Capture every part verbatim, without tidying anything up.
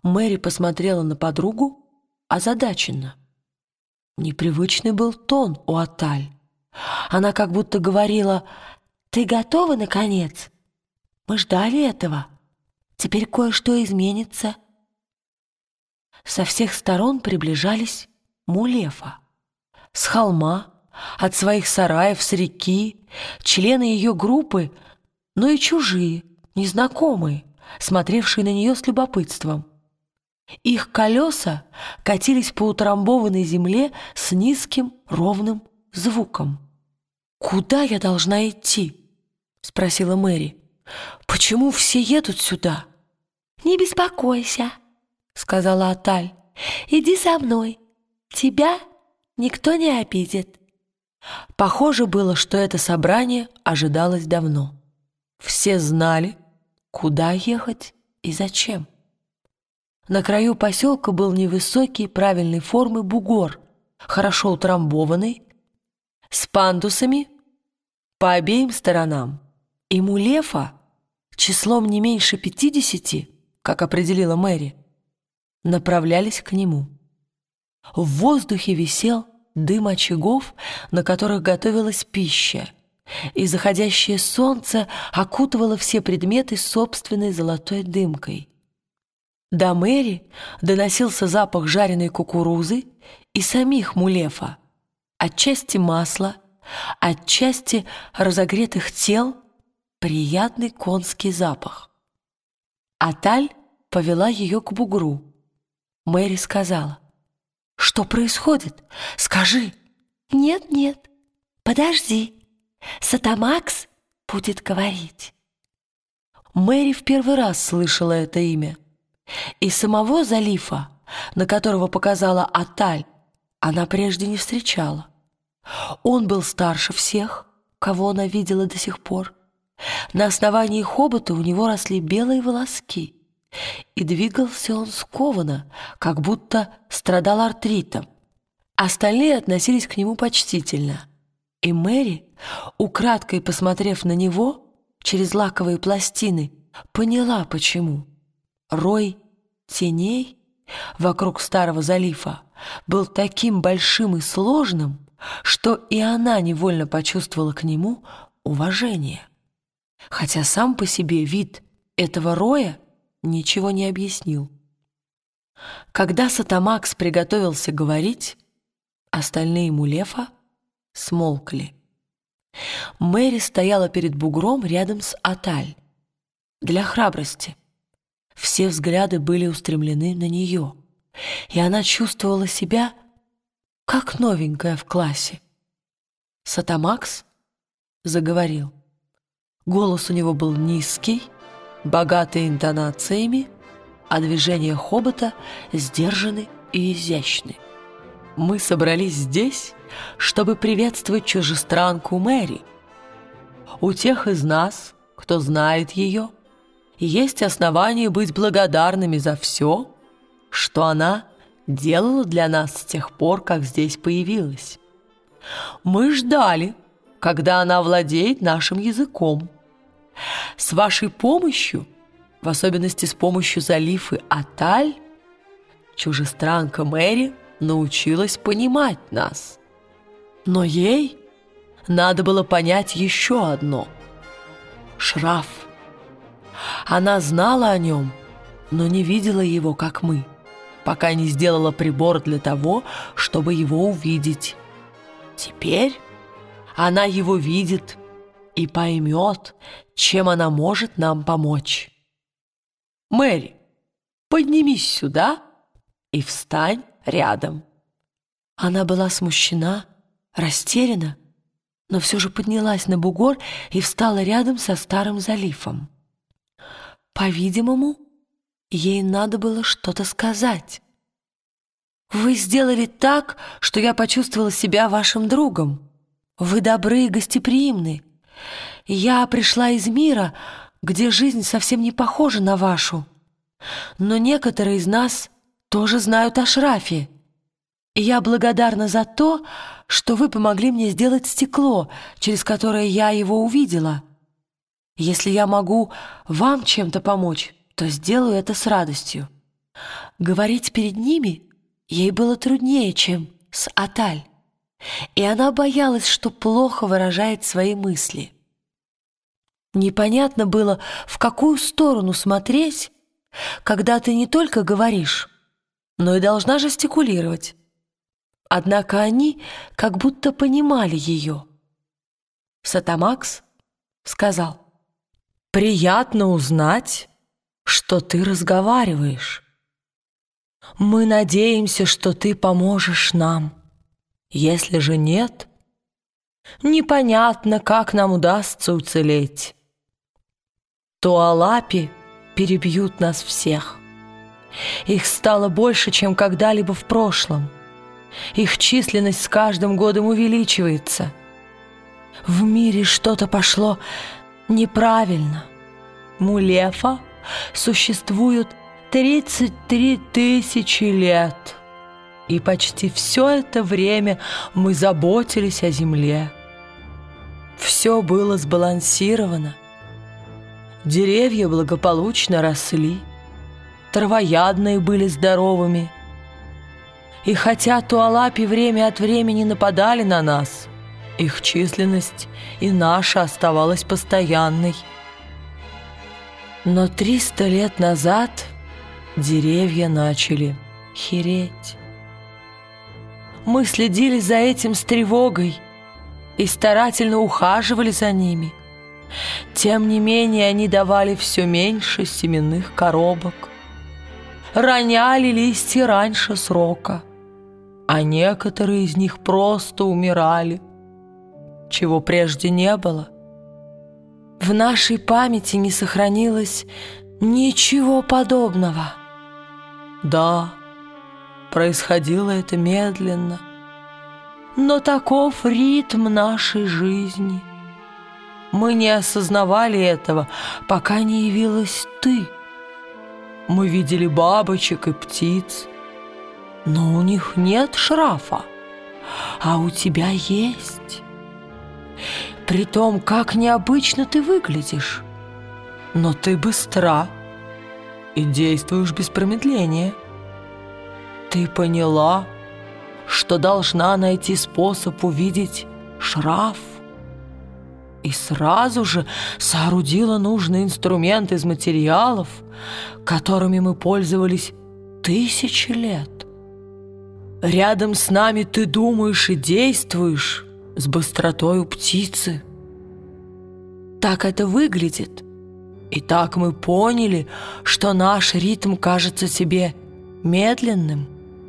Мэри посмотрела на подругу озадаченно. Непривычный был тон у Аталь. Она как будто говорила: «Ты готова, наконец? Мы ждали этого. Теперь кое-что изменится». Со всех сторон приближались Мулефа. С холма, от своих сараев, с реки, члены ее группы, но и чужие, незнакомые, смотревшие на нее с любопытством. Их колеса катились по утрамбованной земле с низким ровным звуком. «Куда я должна идти?» — спросила Мэри. «Почему все едут сюда?» «Не беспокойся», — сказала Аталь. «Иди со мной. Тебя никто не обидит». Похоже было, что это собрание ожидалось давно. Все знали, куда ехать и зачем. На краю поселка был невысокий, правильной формы бугор, хорошо утрамбованный, с пандусами по обеим сторонам. И Мулефа, числом не меньше пятидесяти, как определила Мэри, направлялись к нему. В воздухе висел дым очагов, на которых готовилась пища, и заходящее солнце окутывало все предметы собственной золотой дымкой. До Мэри доносился запах жареной кукурузы и самих Мулефа, отчасти масла, отчасти разогретых тел, приятный конский запах. Аталь повела ее к бугру. Мэри сказала: «Что происходит? Скажи». «Нет, нет, подожди. Сатамакс будет говорить». Мэри в первый раз слышала это имя. И самого Залифа, на которого показала Аталь, она прежде не встречала. Он был старше всех, кого она видела до сих пор. На основании хобота у него росли белые волоски, и двигался он скованно, как будто страдал артритом. Остальные относились к нему почтительно, и Мэри, украдкой посмотрев на него через лаковые пластины, поняла, почему. Рой теней вокруг старого Залифа был таким большим и сложным, что и она невольно почувствовала к нему уважение. Хотя сам по себе вид этого роя ничего не объяснил. Когда Сатамакс приготовился говорить, остальные Мулефа смолкли. Мэри стояла перед бугром рядом с Аталь. Для храбрости. Все взгляды были устремлены на нее, и она чувствовала себя как новенькая в классе. Сатамакс заговорил. Голос у него был низкий, богатый интонациями, а движения хобота сдержаны и изящны. «Мы собрались здесь, чтобы приветствовать чужестранку Мэри. У тех из нас, кто знает ее, есть основания быть благодарными за все, что она делала для нас с тех пор, как здесь появилась. Мы ждали, когда она владеет нашим языком. С вашей помощью, в особенности с помощью Залифы Аталь, чужестранка Мэри научилась понимать нас. Но ей надо было понять еще одно — шраф. Она знала о нем, но не видела его, как мы, пока не сделала прибор для того, чтобы его увидеть. Теперь она его видит и поймет, чем она может нам помочь. Мэри, поднимись сюда и встань рядом». Она была смущена, растеряна, но все же поднялась на бугор и встала рядом со старым Залифом. По-видимому, ей надо было что-то сказать. «Вы сделали так, что я почувствовала себя вашим другом. Вы добры и гостеприимны. Я пришла из мира, где жизнь совсем не похожа на вашу. Но некоторые из нас тоже знают о шрафе. И я благодарна за то, что вы помогли мне сделать стекло, через которое я его увидела. Если я могу вам чем-то помочь, то сделаю это с радостью». Говорить перед ними ей было труднее, чем с Аталь, и она боялась, что плохо выражает свои мысли. Непонятно было, в какую сторону смотреть, когда ты не только говоришь, но и должна жестикулировать. Однако они как будто понимали ее. Сатамакс сказал: «Приятно узнать, что ты разговариваешь. Мы надеемся, что ты поможешь нам. Если же нет, непонятно, как нам удастся уцелеть. Туалапи перебьют нас всех. Их стало больше, чем когда-либо в прошлом. Их численность с каждым годом увеличивается. В мире что-то пошло неправильно. Мулефа существует тридцать три тысячи лет, и почти все это время мы заботились о земле. Все было сбалансировано. Деревья благополучно росли, травоядные были здоровыми. И хотя туалапи время от времени нападали на нас, их численность и наша оставалась постоянной. Но триста лет назад деревья начали хереть. Мы следили за этим с тревогой и старательно ухаживали за ними. Тем не менее, они давали все меньше семенных коробок, роняли листья раньше срока, а некоторые из них просто умирали, чего прежде не было. В нашей памяти не сохранилось ничего подобного. Да, происходило это медленно, но таков ритм нашей жизни. Мы не осознавали этого, пока не явилась ты. Мы видели бабочек и птиц, но у них нет шрафа, а у тебя есть. При том, как необычно ты выглядишь, но ты быстра и действуешь без промедления. Ты поняла, что должна найти способ увидеть шраф, и сразу же соорудила нужный инструмент из материалов, которыми мы пользовались тысячи лет. Рядом с нами ты думаешь и действуешь с быстротою птицы. Так это выглядит, и так мы поняли, что наш ритм кажется тебе медленным.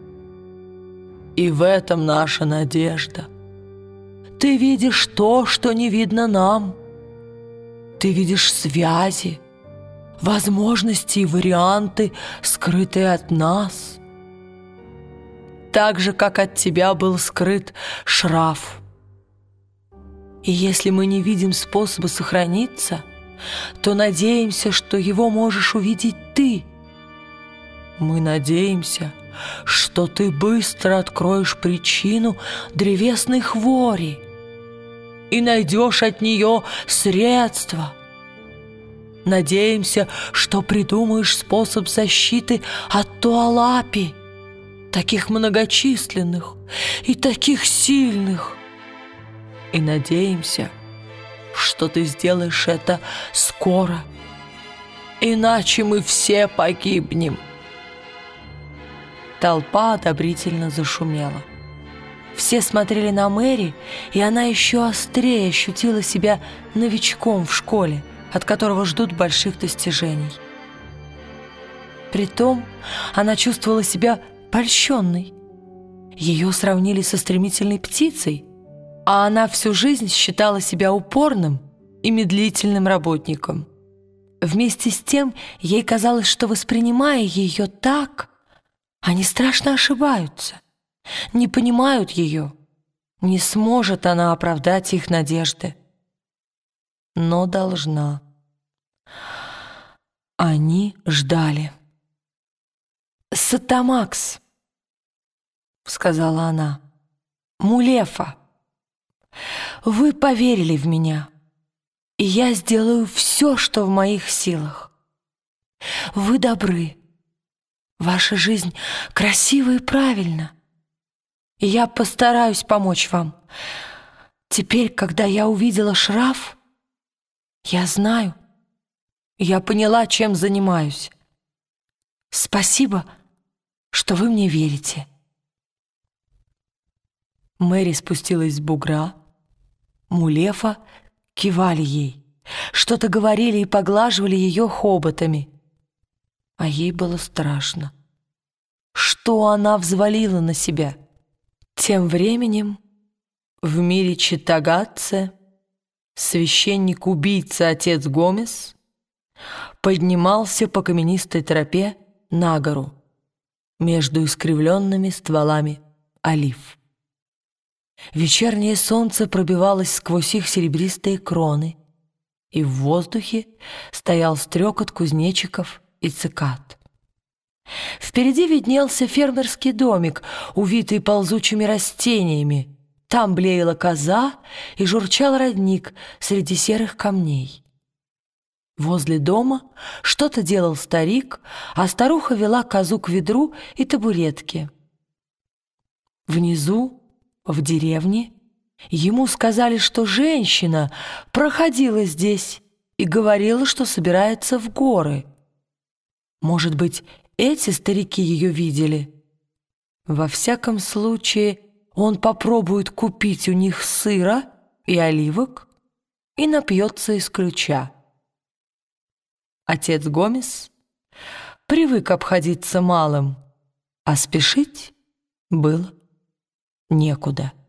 И в этом наша надежда. Ты видишь то, что не видно нам. Ты видишь связи, возможности и варианты, скрытые от нас. Так же, как от тебя был скрыт шраф. И если мы не видим способа сохраниться, то надеемся, что его можешь увидеть ты. Мы надеемся, что ты быстро откроешь причину древесной хвори и найдешь от нее средства. Надеемся, что придумаешь способ защиты от туалапи, таких многочисленных и таких сильных. И надеемся, что ты сделаешь это скоро, иначе мы все погибнем. Толпа одобрительно зашумела. Все смотрели на Мэри, и она еще острее ощутила себя новичком в школе, от которого ждут больших достижений. Притом она чувствовала себя польщенной. Ее сравнили со стремительной птицей, а она всю жизнь считала себя упорным и медлительным работником. Вместе с тем ей казалось, что, воспринимая ее так, они страшно ошибаются, не понимают ее, не сможет она оправдать их надежды. Но должна. Они ждали. «Сатамакс», — сказала она, — «Мулефа, вы поверили в меня, и я сделаю все, что в моих силах. Вы добры, Ваша жизнь красива и правильна, и я постараюсь помочь вам. Теперь, когда я увидела шраф, я знаю, я поняла, чем занимаюсь. Спасибо, что вы мне верите». Мэри спустилась с бугра. Мулефа кивали ей, что-то говорили и поглаживали ее хоботами. А ей было страшно. Что она взвалила на себя? Тем временем в мире Читтагатце священник-убийца отец Гомес поднимался по каменистой тропе на гору между искривленными стволами олив. Вечернее солнце пробивалось сквозь их серебристые кроны, и в воздухе стоял стрекот кузнечиков и цикад. Впереди виднелся фермерский домик, увитый ползучими растениями. Там блеяла коза и журчал родник среди серых камней. Возле дома что-то делал старик, а старуха вела козу к ведру и табуретке. Внизу, в деревне, ему сказали, что женщина проходила здесь и говорила, что собирается в горы. Может быть, эти старики ее видели? Во всяком случае, он попробует купить у них сыра и оливок и напьется из ключа. Отец Гомес привык обходиться малым, а спешить было некуда.